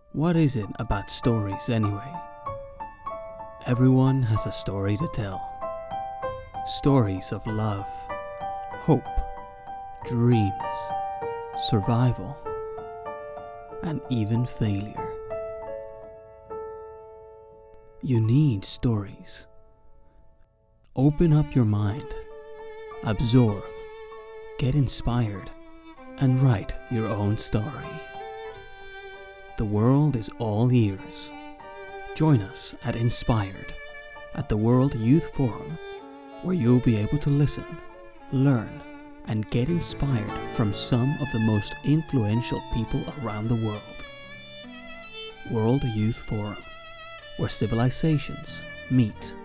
What is it about stories anyway? Everyone has a story to tell. Stories of love, hope, dreams, survival, and even failure. You need stories. Open up your mind, absorb, get inspired, and write your own story. The world is all ears. Join us at Inspired at the World Youth Forum, where you'll be able to listen, learn, and get inspired from some of the most influential people around the world. World Youth Forum, where civilizations meet.